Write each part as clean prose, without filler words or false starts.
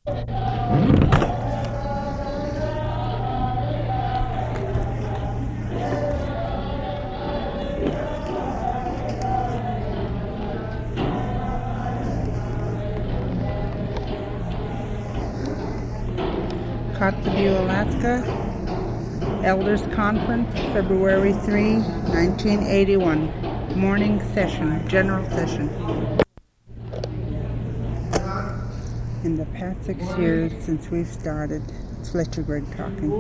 Kotzebue, Alaska, Elders Conference, February 3, 1981. Morning session, general session. In the past 6 years since we've started, it's Fletcher Gregg talking.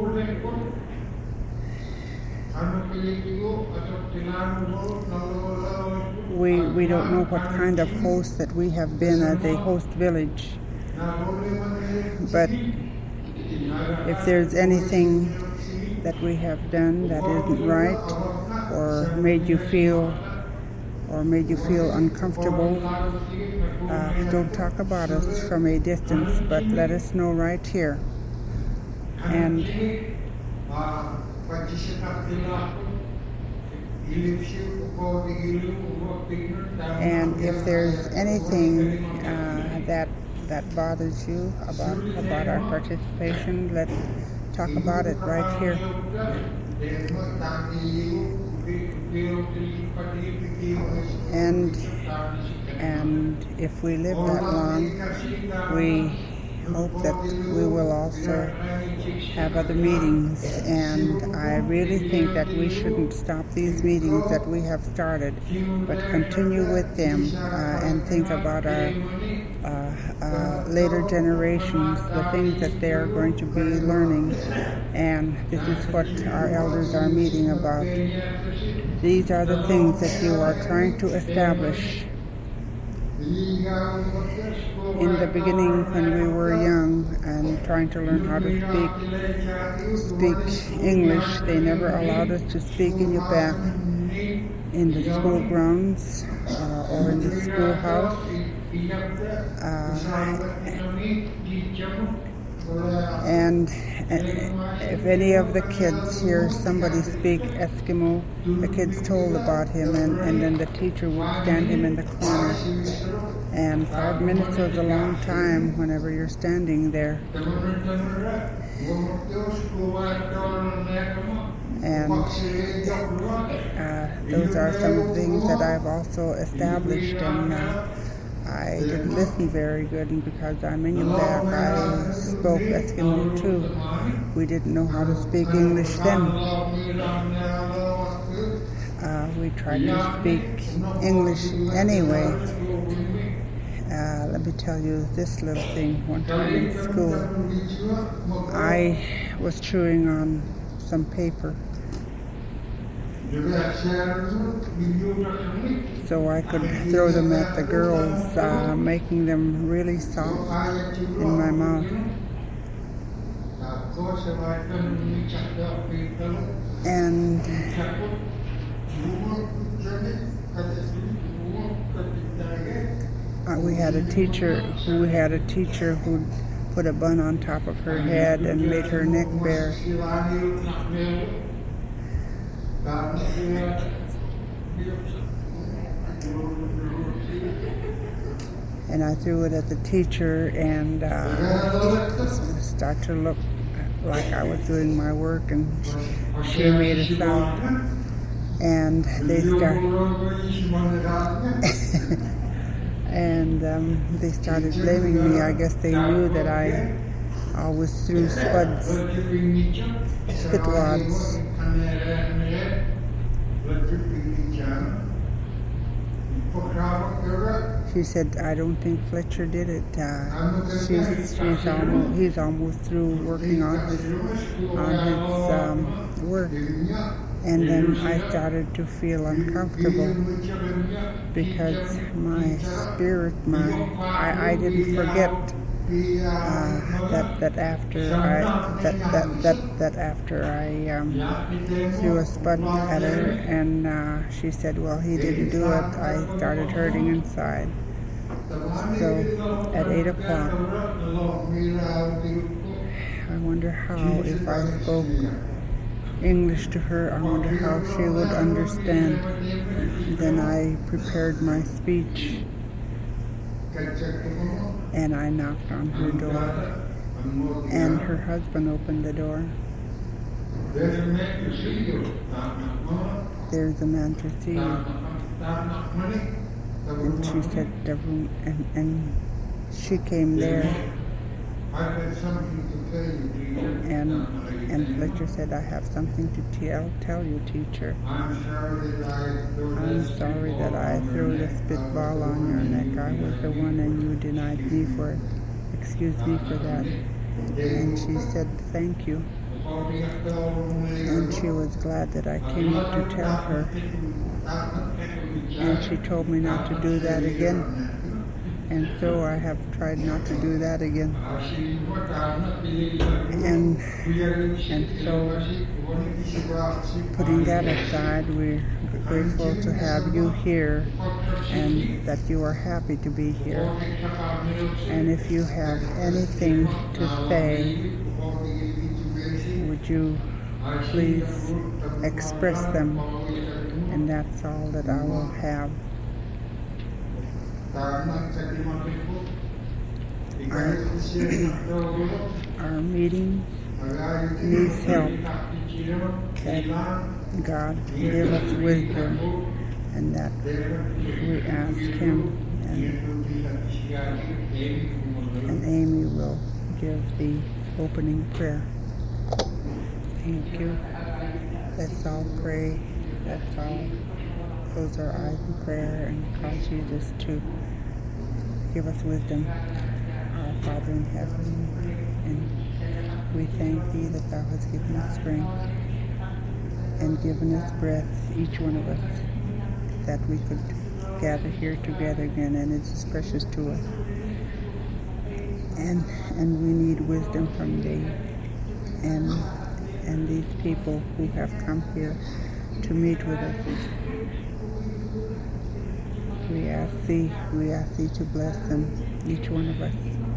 We don't know what kind of host that we have been as a host village, but if there's anything that we have done that isn't right or made you feel uncomfortable, don't talk about us from a distance, but let us know right here. And if there's anything that bothers you about our participation, let's talk about it right here. And if we live that long, we hope that we will also have other meetings. And I really think that we shouldn't stop these meetings that we have started, but continue with them and think about our later generations, the things that they are going to be learning. And this is what our elders are meeting about. These are the things that you are trying to establish. In the beginning, when we were young and trying to learn how to speak English, they never allowed us to speak in your back in the school grounds or in the schoolhouse. And if any of the kids hear somebody speak Eskimo, the kids told about him, and then the teacher would stand him in the corner. And 5 minutes was a long time whenever you're standing there. And those are some things that I've also established, and I didn't listen very good, and because I'm Inupiaq, I spoke Eskimo too. We didn't know how to speak English then. We tried to speak English anyway. Let me tell you this little thing. One time in school, I was chewing on some paper, so I could throw them at the girls, making them really soft in my mouth. And we had a teacher who put a bun on top of her head and made her neck bare. And I threw it at the teacher, and started to look like I was doing my work, and she made a sound, and they they started blaming me. I guess they knew that I always threw spit wads. She said, "I don't think Fletcher did it. He's almost through working on his work." And then I started to feel uncomfortable because my spirit, I didn't forget that after I threw a spud at her, and she said, "Well, he didn't do it." I started hurting inside. So at 8 o'clock, I wonder how, if I spoke English to her, I wonder how she would understand. Then I prepared my speech. and I knocked on her door, and her husband opened the door. There's a man to see you. There's a man to see you. And she said the room, and she came there. I've got something to tell you, teacher. And Fletcher said, I have something to tell you, teacher. I'm sorry that I threw the spitball on your neck. I was the one and you denied me for it. Excuse me for that. And she said, thank you. And she was glad that I came up to tell her. And she told me not to do that again. And so I have tried not to do that again. And so, putting that aside, we're grateful to have you here and that you are happy to be here. And if you have anything to say, would you please express them? And that's all that I will have. Our meeting needs help, that God give us wisdom, and that we ask Him, and Amy will give the opening prayer. Thank you. Let's all pray. Let's all close our eyes in prayer and call Jesus to give us wisdom. Our Father in heaven, and we thank Thee that Thou hast given us strength and given us breath, each one of us, that we could gather here together again, and it is precious to us. And we need wisdom from Thee, and these people who have come here to meet with us. We ask Thee to bless them, each one of us.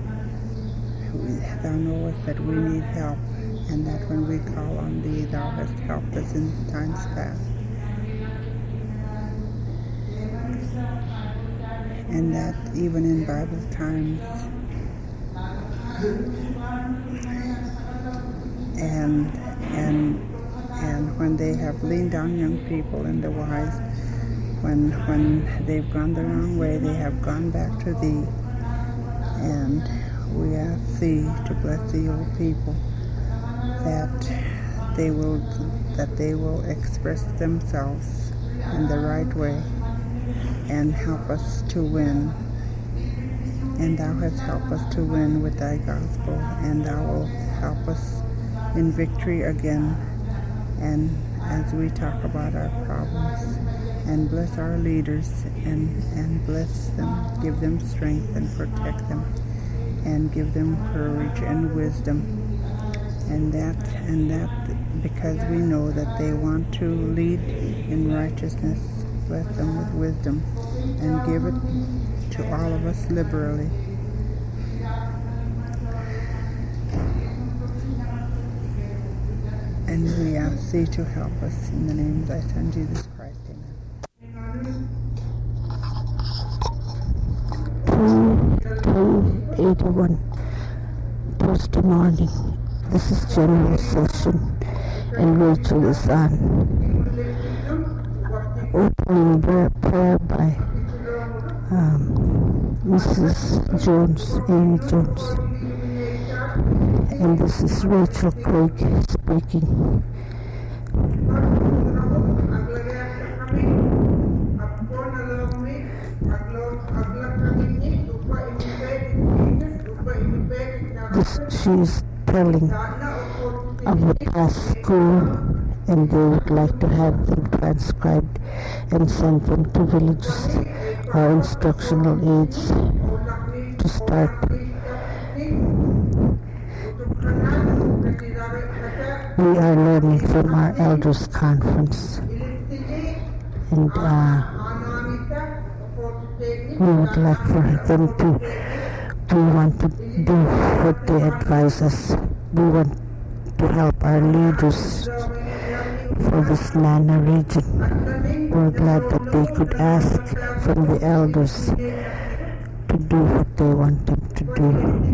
Thou knowest that we need help, and that when we call on Thee, Thou hast helped us in times past. And that even in Bible times, and when they have leaned on young people and the wise, when they've gone the wrong way, they have gone back to Thee. And we ask Thee to bless the old people, that they will express themselves in the right way and help us to win. And Thou hast helped us to win with Thy gospel, and Thou will help us in victory again. And as we talk about our problems, and bless our leaders, and bless them, give them strength and protect them, and give them courage and wisdom. And that because we know that they want to lead in righteousness, bless them with wisdom, and give it to all of us liberally. And we ask Thee to help us in the name of Thy Son, Jesus Christ. Amen. 281 Thursday morning. This is general session, and Rachel is on. Opening prayer by Mrs. Jones, Amy Jones. And this is Rachel Craig speaking. She's telling of the past school, and they would like to have them transcribed and send them to villages or instructional aids to start. We are learning from our elders conference, and we would like for them to, we want to do what they advise us. We want to help our leaders for this Nana region. We're glad that they could ask from the elders to do what they want them to do.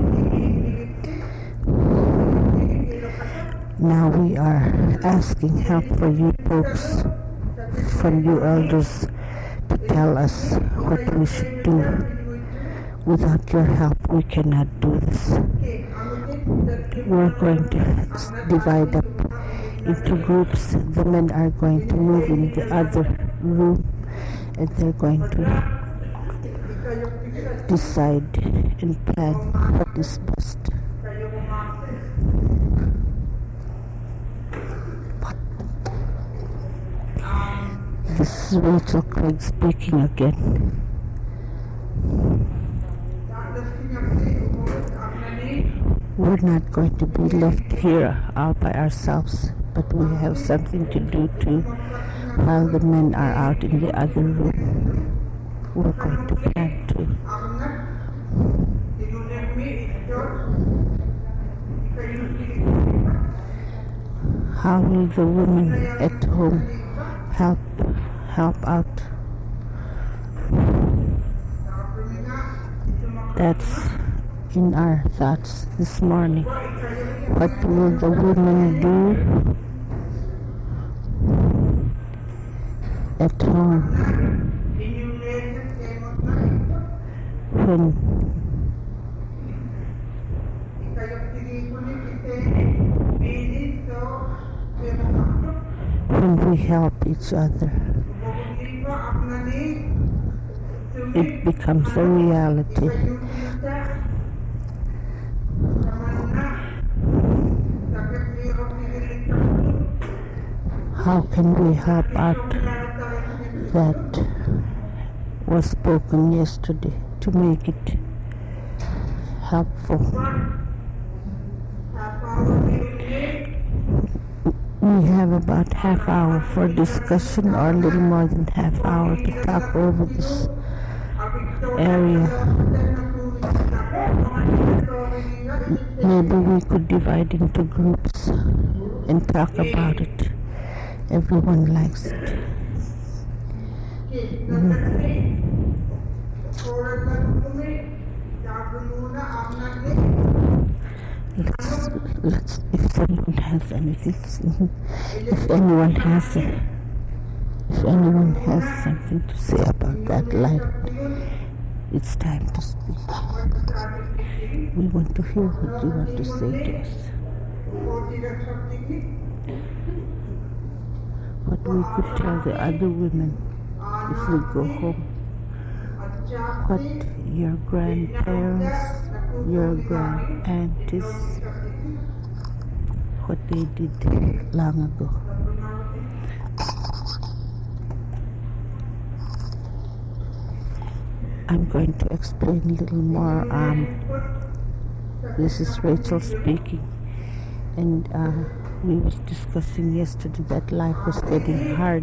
Now we are asking help for you folks, from you elders, to tell us what we should do. Without your help, we cannot do this. We're going to divide up into groups. The men are going to move in the other room, and they're going to decide and plan what is best. This is Rachel Craig speaking again. We're not going to be left here all by ourselves, but we have something to do too while the men are out in the other room. We're going to plan too. How will the women at home help out? That's in our thoughts this morning. What will the women do at home when we help each other? It becomes a reality. How can we help out that was spoken yesterday to make it helpful? We have about half hour for discussion, or a little more than half hour, to talk over this area. Maybe we could divide into groups and talk about it. Everyone likes it. Let's if someone has anything, if anyone has something to say about that life, it's time to speak. We want to hear what you want to say to us. What we could tell the other women if we go home. What your grandparents, your grand-aunties, what they did long ago. I'm going to explain a little more. This is Rachel speaking, and we was discussing yesterday that life was getting hard.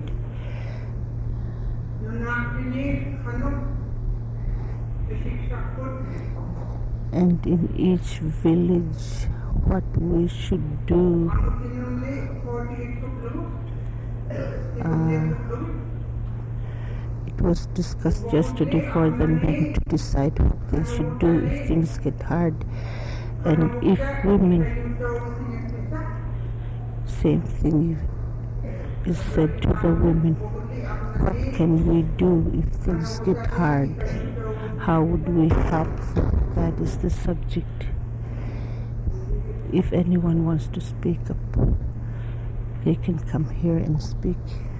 And in each village, what we should do. It was discussed yesterday for the men to decide what they should do if things get hard. And if women, same thing is said to the women. What can we do if things get hard? How would we help? That is the subject. If anyone wants to speak up, they can come here and speak.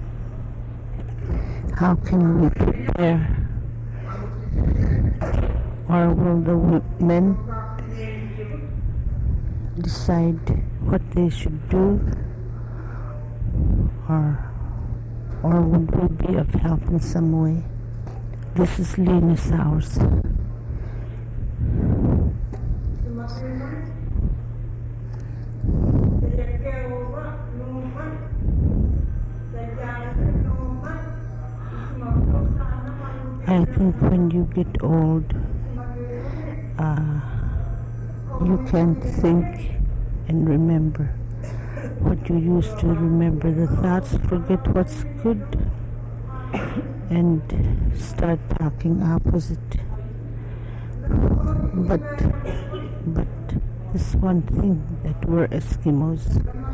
How can we prepare? Or will the men decide what they should do? Or would we be of help in some way? This is Lena Sowers. I think when you get old, you can't think and remember what you used to remember. The thoughts forget what's good and start talking opposite. But this one thing that we're Eskimos.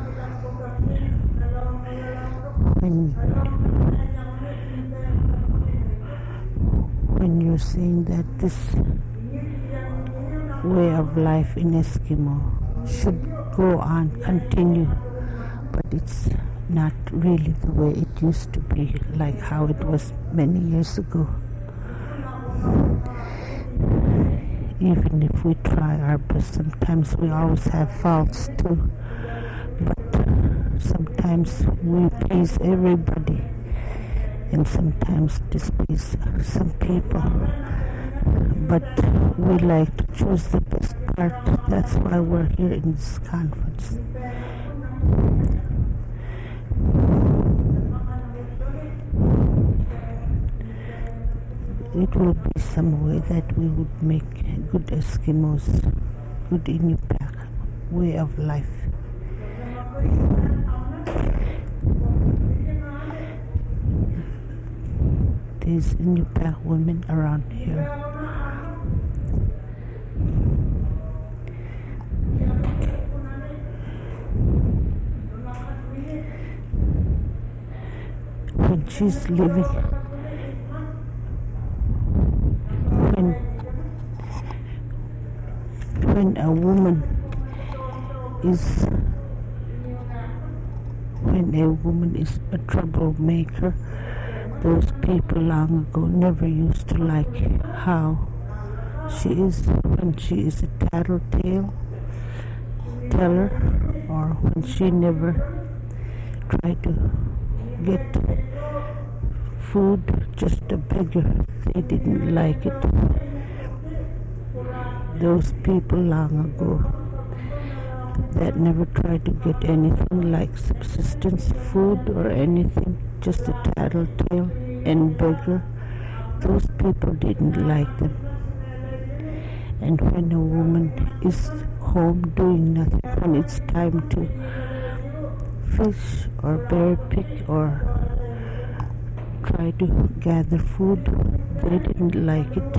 When you're saying that this way of life in Eskimo should go on, continue, but it's not really the way it used to be, like how it was many years ago. Even if we try our best, sometimes we always have faults too. But sometimes we please everybody, and sometimes displease some people. But we like to choose the best part. That's why we're here in this conference. It will be some way that we would make good Eskimos, good Inupiaq way of life. There's Inupiaq women around here. When she's living, when a woman is a troublemaker, those people long ago never used to like how she is when she is a tattletale teller, or when she never tried to get food, just a beggar. They didn't like it. Those people long ago that never tried to get anything like subsistence food or anything, just a tattletale and beggar, those people didn't like them. And when a woman is home doing nothing, when it's time to fish or berry pick or try to gather food, they didn't like it.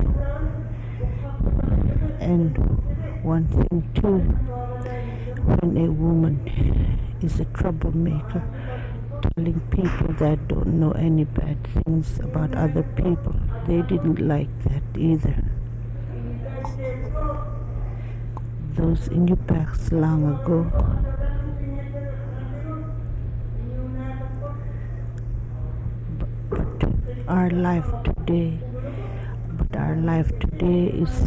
And one thing too, when a woman is a troublemaker, telling people that don't know any bad things about other people, they didn't like that either. Those Inupiaqs long ago, but our life today is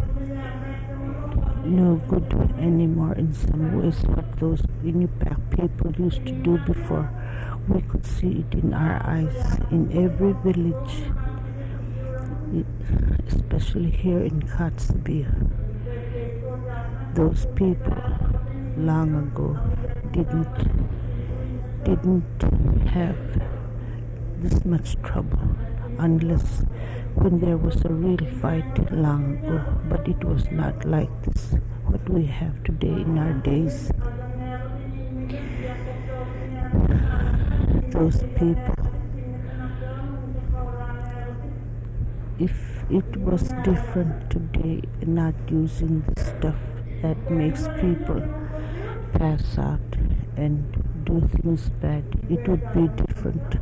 no good anymore in some ways. What those Inupiaq people used to do before, we could see it in our eyes in every village, especially here in Kotzebue. Those people long ago didn't have this much trouble, unless when there was a real fight long ago, but it was not like this, what we have today in our days. Those people, if it was different today, not using the stuff that makes people pass out and do things bad, it would be different.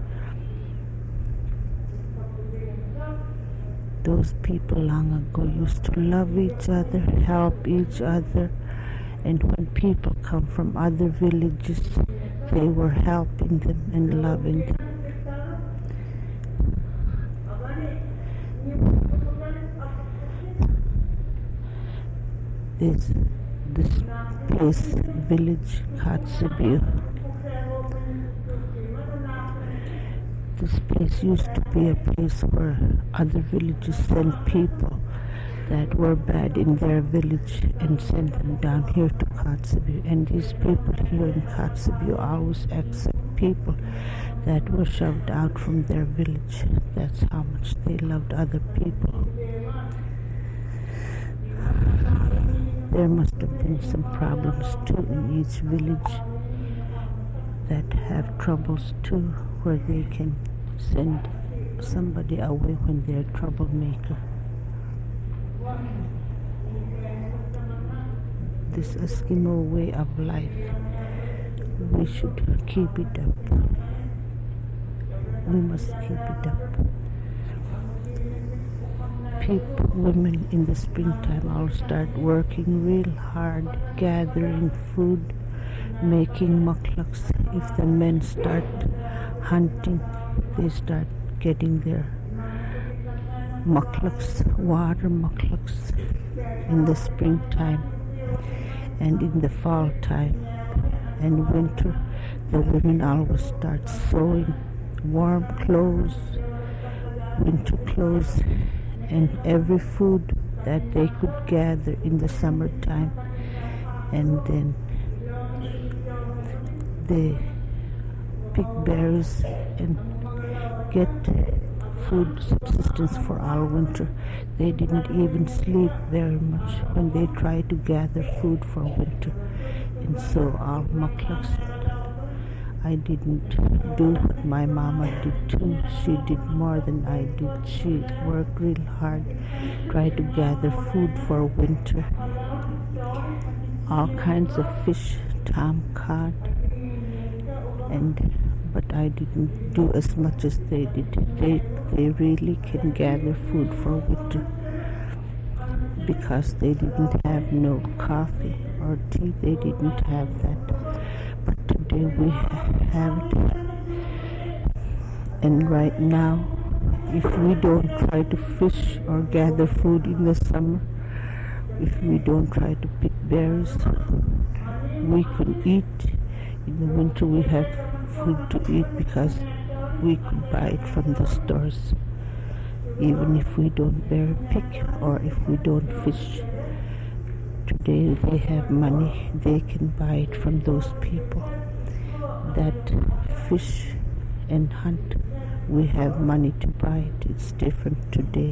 Those people long ago used to love each other, help each other, and when people come from other villages, they were helping them and loving them. This place, village Kotzebue, this place used to be a place where other villages sent people that were bad in their village and sent them down here to Kotzebue. And these people here in Kotzebue always accept people that were shoved out from their village. That's how much they loved other people. There must have been some problems too in each village that have troubles too, where they can send somebody away when they're a troublemaker. this Eskimo way of life. We should keep it up. We must keep it up. Women in the springtime all start working real hard, gathering food, making muklaks. If the men start hunting, they start getting their muklaks, water muklaks, in the springtime and in the fall time. And winter, the women always start sewing warm clothes, winter clothes, and every food that they could gather in the summertime. And then they pick berries and get food subsistence for all winter. They didn't even sleep very much when they tried to gather food for winter. And so all muklaks, I didn't do what my mama did too. She did more than I did. She worked real hard, tried to gather food for winter. All kinds of fish, tom cod, but I didn't do as much as they did. They really can gather food for winter because they didn't have no coffee or tea. They didn't have that. But today we have it. And right now, if we don't try to fish or gather food in the summer, if we don't try to pick berries, we could eat. In the winter we have food to eat because we could buy it from the stores. Even if we don't berry pick or if we don't fish, today they have money. They can buy it from those people that fish and hunt. We have money to buy it. It's different today.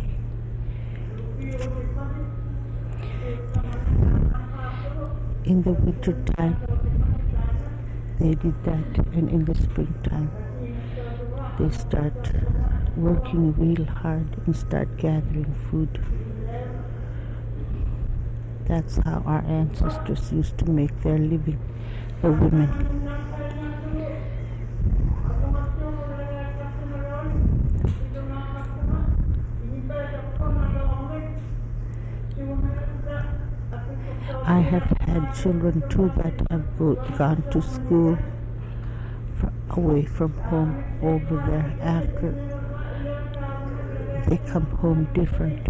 In the winter time, they did that, and in the springtime, they start working real hard and start gathering food. That's how our ancestors used to make their living, the women. I have had children too that have gone to school away from home over there. After they come home different.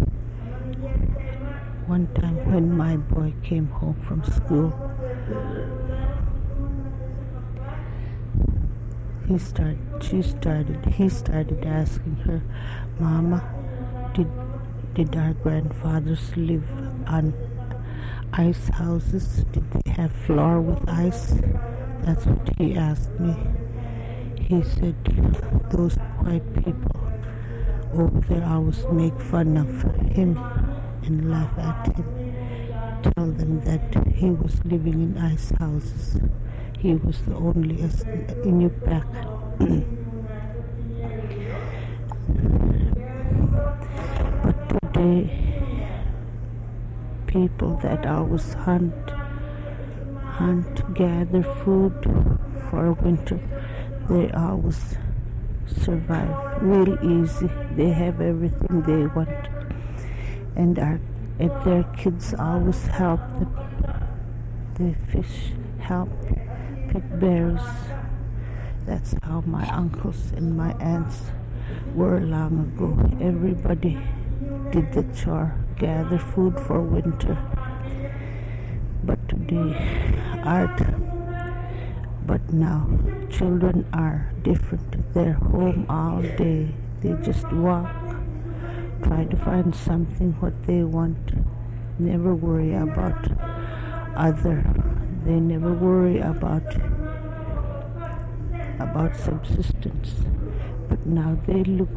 One time when my boy came home from school, he started asking her, "Mama, did our grandfathers live on ice houses? Did they have floor with ice?" That's what he asked me. He said, "Those white people over there always make fun of him and laugh at him. Tell them that he was living in ice houses. He was the only Inupiaq." But today, people that always hunt, gather food for winter, they always survive real easy. They have everything they want. And their kids always help them. They fish, help, pick berries. That's how my uncles and my aunts were long ago. Everybody did the chore, gather food for winter. But today, but now, children are different. They're home all day. They just walk, try to find something what they want. Never worry about other. They never worry about subsistence. But now they look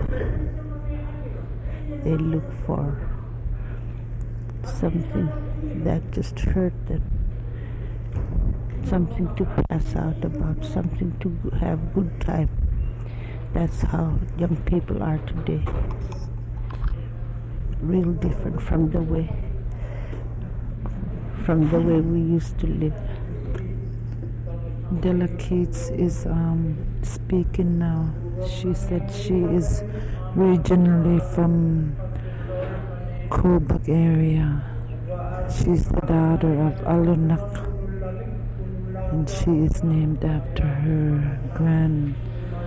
for something that just hurt them, something to pass out about, something to have good time. That's how young people are today. Real different from the way from the way we used to live. Della Keats is speaking now. She said she is originally from Kobuk area. She's the daughter of Alunak, and she is named after her grandma.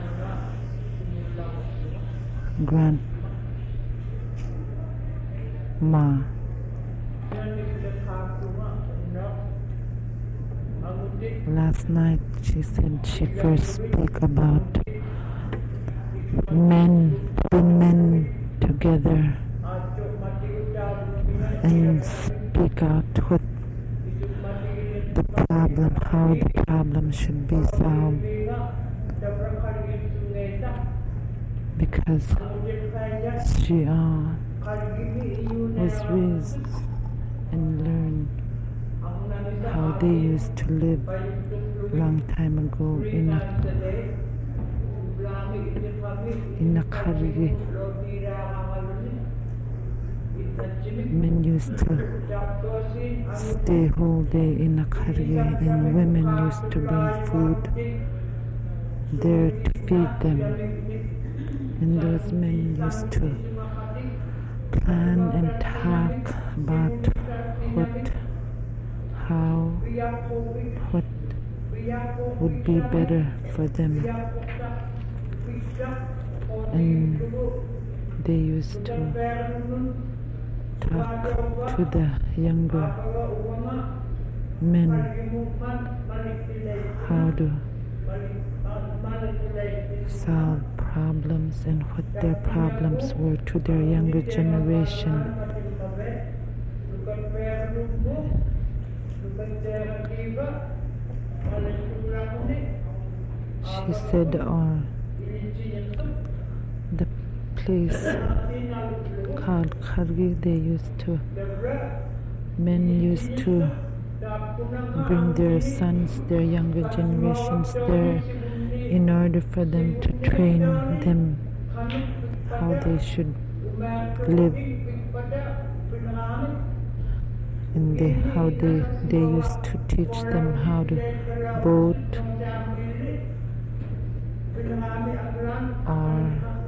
Last night she said she first spoke about putting men together and speak out what the problem, how the problem should be solved, because she was raised and learned how they used to live long time ago in a Kargi. Men used to stay whole day in a Kargi, and women used to bring food there to feed them. And those men used to plan and talk about what would be better for them. And they used to talk to the younger men how to solve problems and what their problems were to their younger generation. She said the place called Kargi, men used to bring their sons, their younger generations there in order for them to train them how they should live, and how they used to teach them how to boat, or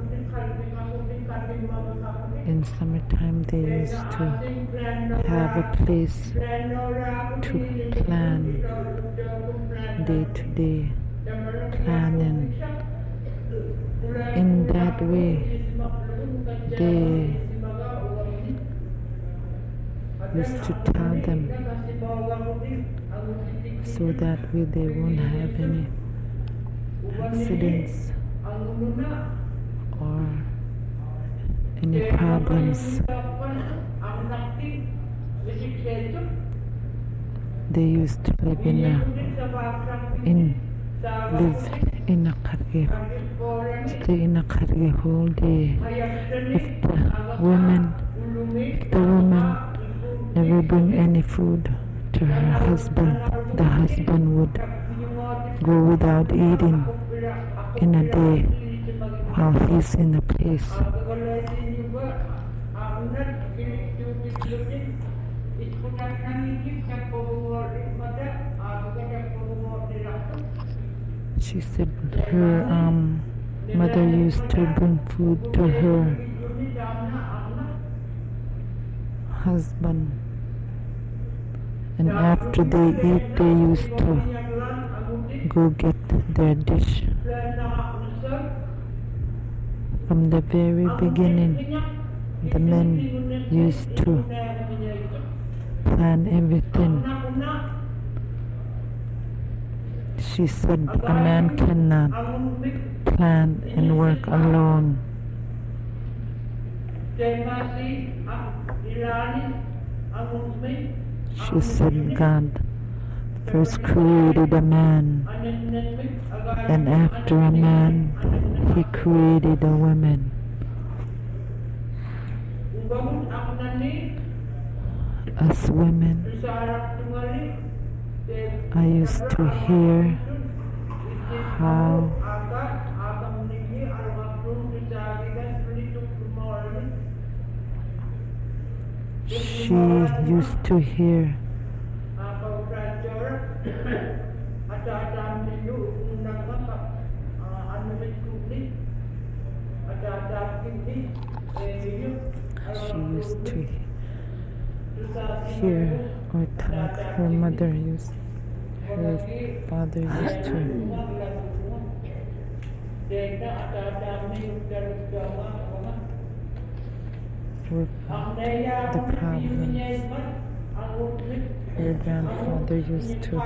in summertime they used to have a place to plan day-to-day planning. In that way they used to tell them, so that way they won't have any accidents or any problems. They used to live in a Kargi, stay in a Kargi whole day. If the woman never bring any food to her husband, the husband would go without eating in a day while he's in a place. She said her mother used to bring food to her husband, and after they eat they used to go get their dish. From the very beginning, the men used to plan everything. She said a man cannot plan and work alone. She said God first created a man, and after a man, He created a woman. As women, I used to hear how she used to hear She used to hear or talk. Her mother used, her father used to. Work out the problems. Her grandfather used to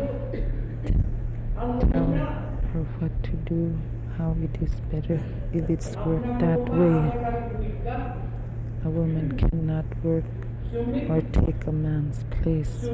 tell her what to do, how it is better if it's worked that way. A woman cannot work or take a man's place.